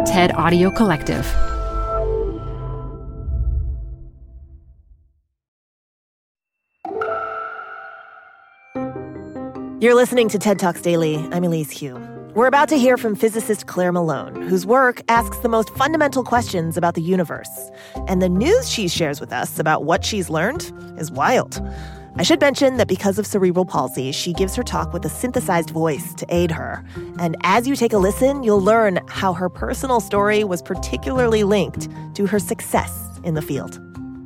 TED Audio Collective. You're listening to TED Talks Daily. I'm Elise Hu. We're about to hear from physicist Claire Malone, whose work asks the most fundamental questions about the universe. And the news she shares with us about what she's learned is wild. I should mention that because of cerebral palsy, she gives her talk with a synthesized voice to aid her. And as you take a listen, you'll learn how her personal story was particularly linked to her success in the field.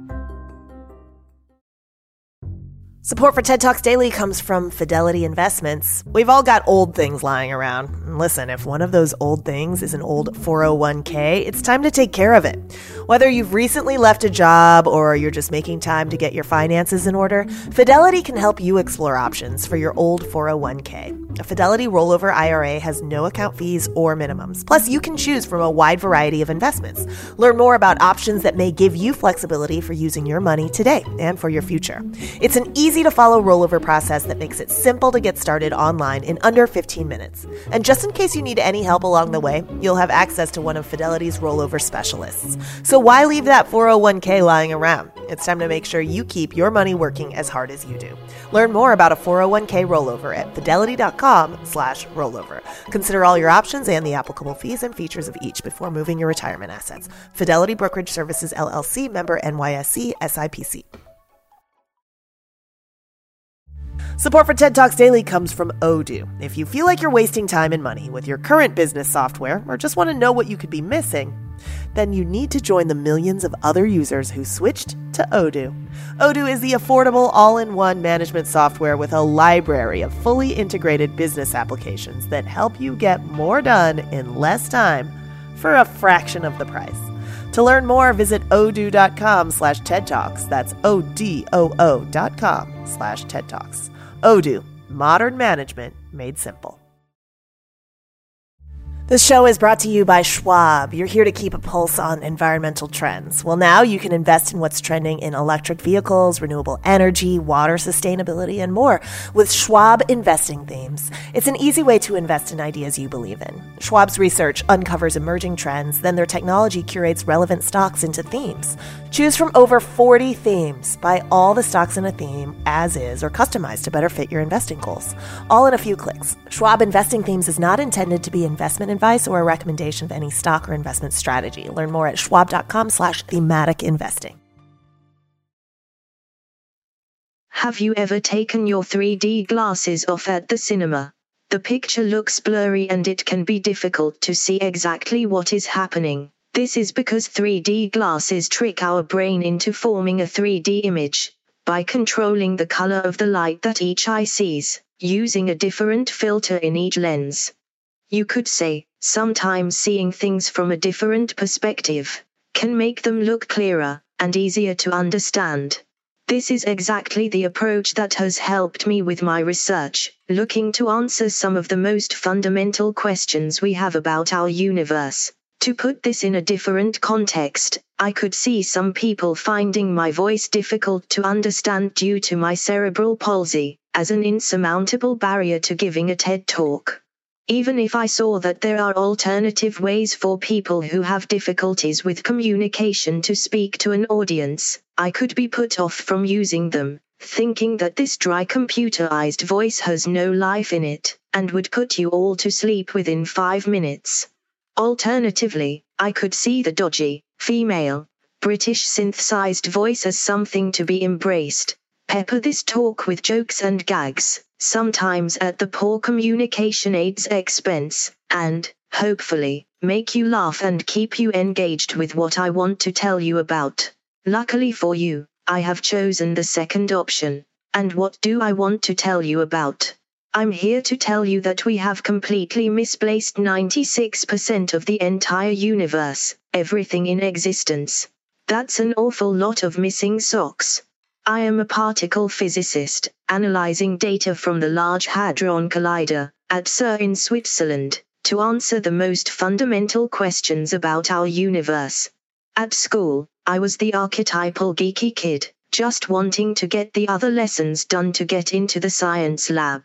Support for TED Talks Daily comes from Fidelity Investments. We've all got old things lying around. And listen, if one of those old things is an old 401k, it's time to take care of it. Whether you've recently left a job or you're just making time to get your finances in order, Fidelity can help you explore options for your old 401k. A Fidelity rollover IRA has no account fees or minimums. Plus, you can choose from a wide variety of investments. Learn more about options that may give you flexibility for using your money today and for your future. It's an easy-to-follow rollover process that makes it simple to get started online in under 15 minutes. And just in case you need any help along the way, you'll have access to one of Fidelity's rollover specialists. So why leave that 401k lying around? It's time to make sure you keep your money working as hard as you do. Learn more about a 401k rollover at fidelity.com/rollover. Consider all your options and the applicable fees and features of each before moving your retirement assets. Fidelity Brokerage Services, LLC, member NYSE, SIPC. Support for TED Talks Daily comes from Odoo. If you feel like you're wasting time and money with your current business software or just want to know what you could be missing, then you need to join the millions of other users who switched to Odoo. Odoo is the affordable all-in-one management software with a library of fully integrated business applications that help you get more done in less time for a fraction of the price. To learn more, visit odoo.com/TED Talks. That's ODOO.com/TED Talks. Odoo, modern management made simple. This show is brought to you by Schwab. You're here to keep a pulse on environmental trends. Well, now you can invest in what's trending in electric vehicles, renewable energy, water sustainability, and more with Schwab Investing Themes. It's an easy way to invest in ideas you believe in. Schwab's research uncovers emerging trends, then their technology curates relevant stocks into themes. Choose from over 40 themes. Buy all the stocks in a theme as is or customized to better fit your investing goals. All in a few clicks. Schwab Investing Themes is not intended to be investment advice or a recommendation of any stock or investment strategy. Learn more at schwab.com/thematic investing. Have you ever taken your 3D glasses off at the cinema? The picture looks blurry and it can be difficult to see exactly what is happening. This is because 3D glasses trick our brain into forming a 3D image by controlling the color of the light that each eye sees, using a different filter in each lens. You could say, sometimes seeing things from a different perspective can make them look clearer and easier to understand. This is exactly the approach that has helped me with my research, looking to answer some of the most fundamental questions we have about our universe. To put this in a different context, I could see some people finding my voice difficult to understand due to my cerebral palsy, as an insurmountable barrier to giving a TED Talk. Even if I saw that there are alternative ways for people who have difficulties with communication to speak to an audience, I could be put off from using them, thinking that this dry computerized voice has no life in it, and would put you all to sleep within 5 minutes. Alternatively, I could see the dodgy, female, British synthesized voice as something to be embraced. Pepper this talk with jokes and gags, sometimes at the poor communication aid's expense, and, hopefully, make you laugh and keep you engaged with what I want to tell you about. Luckily for you, I have chosen the second option. And what do I want to tell you about? I'm here to tell you that we have completely misplaced 96% of the entire universe, everything in existence. That's an awful lot of missing socks. I am a particle physicist, analyzing data from the Large Hadron Collider, at CERN in Switzerland, to answer the most fundamental questions about our universe. At school, I was the archetypal geeky kid, just wanting to get the other lessons done to get into the science lab.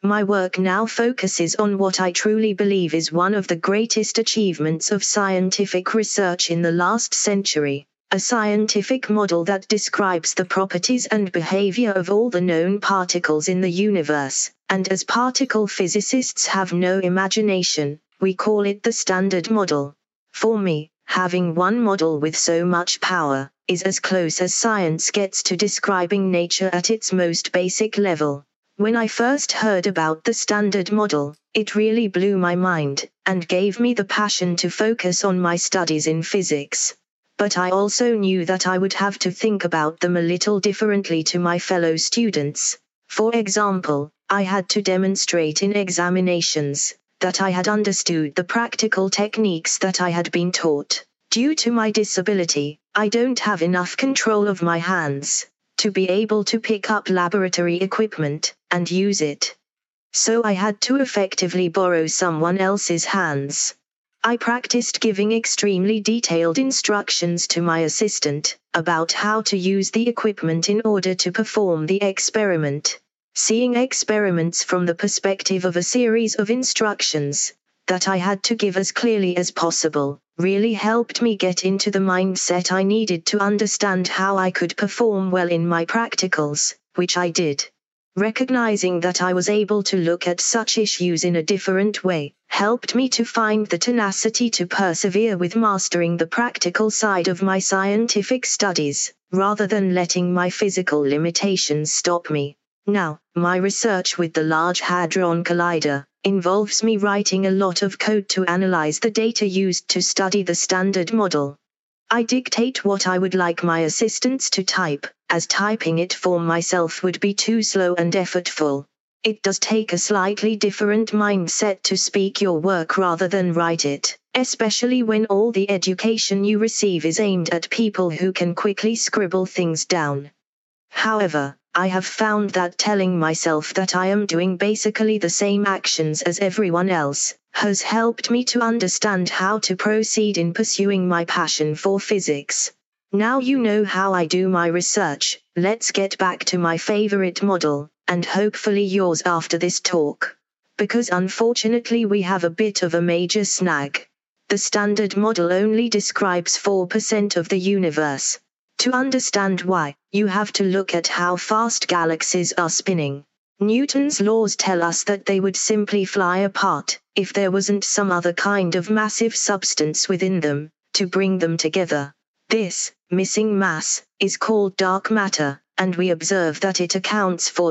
My work now focuses on what I truly believe is one of the greatest achievements of scientific research in the last century, a scientific model that describes the properties and behavior of all the known particles in the universe, and as particle physicists have no imagination, we call it the Standard Model. For me, having one model with so much power is as close as science gets to describing nature at its most basic level. When I first heard about the Standard Model, it really blew my mind, and gave me the passion to focus on my studies in physics. But I also knew that I would have to think about them a little differently to my fellow students. For example, I had to demonstrate in examinations that I had understood the practical techniques that I had been taught. Due to my disability, I don't have enough control of my hands to be able to pick up laboratory equipment and use it. So I had to effectively borrow someone else's hands. I practiced giving extremely detailed instructions to my assistant about how to use the equipment in order to perform the experiment. Seeing experiments from the perspective of a series of instructions that I had to give as clearly as possible really helped me get into the mindset I needed to understand how I could perform well in my practicals, which I did. Recognizing that I was able to look at such issues in a different way helped me to find the tenacity to persevere with mastering the practical side of my scientific studies, rather than letting my physical limitations stop me. Now, my research with the Large Hadron Collider involves me writing a lot of code to analyze the data used to study the Standard Model. I dictate what I would like my assistants to type, as typing it for myself would be too slow and effortful. It does take a slightly different mindset to speak your work rather than write it, especially when all the education you receive is aimed at people who can quickly scribble things down. However, I have found that telling myself that I am doing basically the same actions as everyone else has helped me to understand how to proceed in pursuing my passion for physics. Now you know how I do my research, let's get back to my favorite model, and hopefully yours after this talk. Because unfortunately we have a bit of a major snag. The Standard Model only describes 4% of the universe. To understand why, you have to look at how fast galaxies are spinning. Newton's laws tell us that they would simply fly apart if there wasn't some other kind of massive substance within them to bring them together. This missing mass is called dark matter, and we observe that it accounts for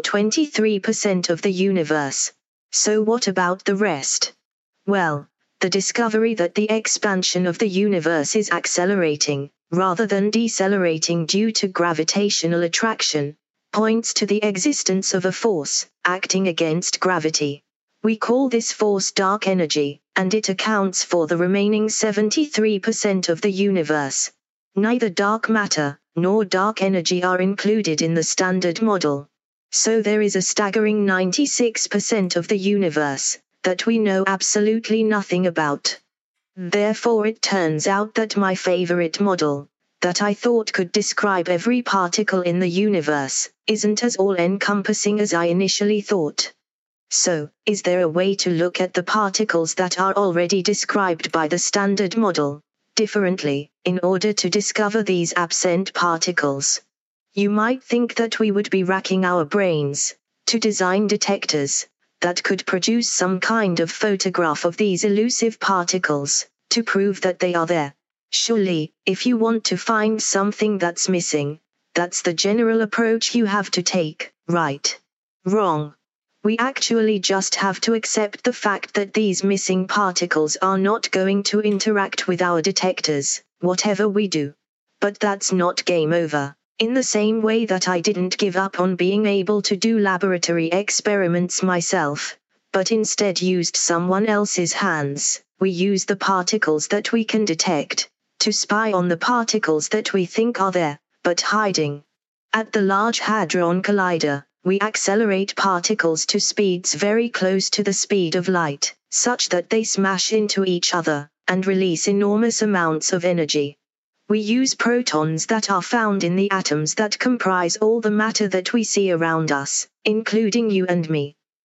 23% of the universe. So what about the rest? Well, the discovery that the expansion of the universe is accelerating, rather than decelerating due to gravitational attraction, points to the existence of a force acting against gravity. We call this force dark energy, and it accounts for the remaining 73% of the universe. Neither dark matter nor dark energy are included in the Standard Model. So there is a staggering 96% of the universe that we know absolutely nothing about. Therefore it turns out that my favorite model, that I thought could describe every particle in the universe, isn't as all-encompassing as I initially thought. So, is there a way to look at the particles that are already described by the Standard Model differently, in order to discover these absent particles? You might think that we would be racking our brains to design detectors that could produce some kind of photograph of these elusive particles to prove that they are there. Surely, if you want to find something that's missing, that's the general approach you have to take, right? Wrong. We actually just have to accept the fact that these missing particles are not going to interact with our detectors, whatever we do. But that's not game over. In the same way that I didn't give up on being able to do laboratory experiments myself, but instead used someone else's hands, we use the particles that we can detect to spy on the particles that we think are there, but hiding. At the Large Hadron Collider, we accelerate particles to speeds very close to the speed of light, such that they smash into each other and release enormous amounts of energy. We use protons that are found in the atoms that comprise all the matter that we see around us, including you and me.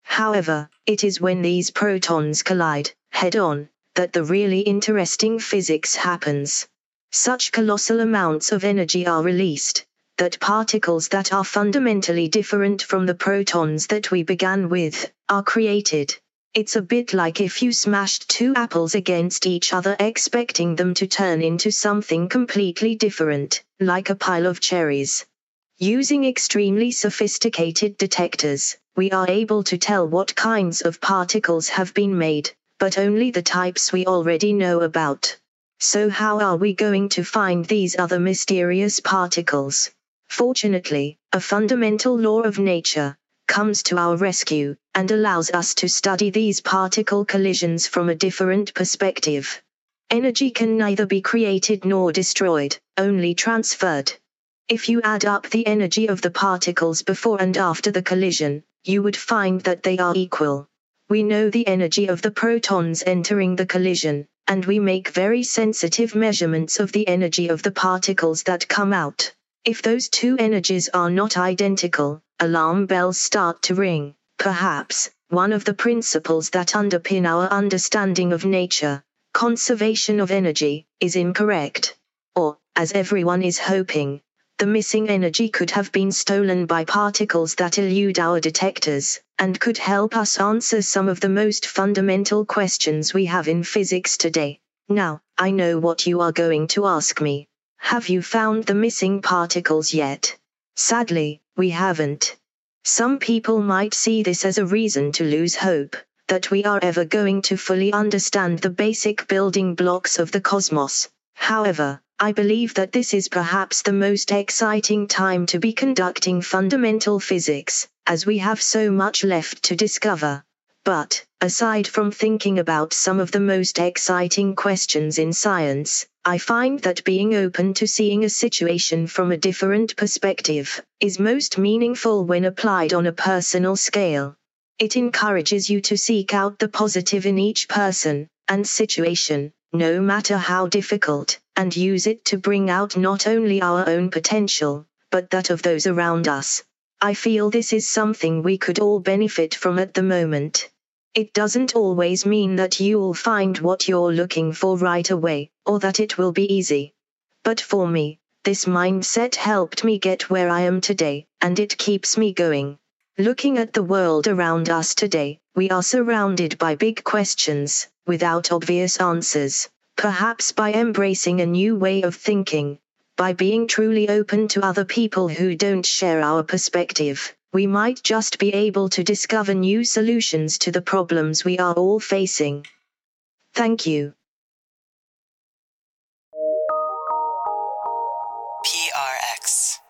However, it is when these protons collide, head-on, that the really interesting physics happens. Such colossal amounts of energy are released, that particles that are fundamentally different from the protons that we began with, are created. It's a bit like if you smashed two apples against each other expecting them to turn into something completely different, like a pile of cherries. Using extremely sophisticated detectors, we are able to tell what kinds of particles have been made, but only the types we already know about. So how are we going to find these other mysterious particles? Fortunately, a fundamental law of nature comes to our rescue, and allows us to study these particle collisions from a different perspective. Energy can neither be created nor destroyed, only transferred. If you add up the energy of the particles before and after the collision, you would find that they are equal. We know the energy of the protons entering the collision, and we make very sensitive measurements of the energy of the particles that come out. If those two energies are not identical, alarm bells start to ring. Perhaps, one of the principles that underpin our understanding of nature, conservation of energy, is incorrect. Or, as everyone is hoping, the missing energy could have been stolen by particles that elude our detectors, and could help us answer some of the most fundamental questions we have in physics today. Now, I know what you are going to ask me. Have you found the missing particles yet? Sadly, we haven't. Some people might see this as a reason to lose hope, that we are ever going to fully understand the basic building blocks of the cosmos. However, I believe that this is perhaps the most exciting time to be conducting fundamental physics, as we have so much left to discover. But, aside from thinking about some of the most exciting questions in science, I find that being open to seeing a situation from a different perspective is most meaningful when applied on a personal scale. It encourages you to seek out the positive in each person and situation, no matter how difficult, and use it to bring out not only our own potential, but that of those around us. I feel this is something we could all benefit from at the moment. It doesn't always mean that you'll find what you're looking for right away, or that it will be easy. But for me, this mindset helped me get where I am today, and it keeps me going. Looking at the world around us today, we are surrounded by big questions, without obvious answers. Perhaps by embracing a new way of thinking, by being truly open to other people who don't share our perspective, we might just be able to discover new solutions to the problems we are all facing. Thank you. PRX